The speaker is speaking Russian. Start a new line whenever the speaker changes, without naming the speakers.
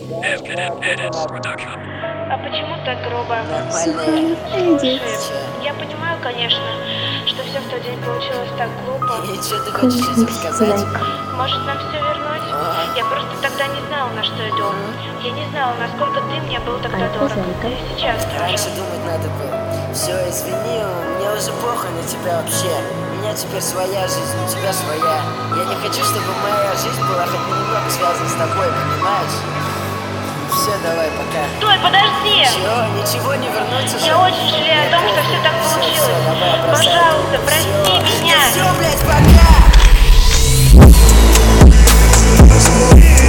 А почему так грубо?
Нормально.
Я понимаю, конечно, что все в тот день получилось так глупо.
И что ты хочешь этим сказать?
Может, нам все вернуть? Я просто тогда не знала, на что иду. Я не знала, насколько ты мне был тогда дорог. Да и сейчас
Раньше
тоже.
думать надо было. Все, извини, мне уже похуй на тебя вообще. У меня теперь своя жизнь, у тебя своя. Я не хочу, чтобы моя жизнь была хоть немного связана с тобой, понимаешь? Все, давай, пока.
Стой, подожди!
Чего? Ничего не вернуть уже?
Я очень жалею о том, что все так получилось. Пожалуйста, прости меня.
Все, блядь, пока!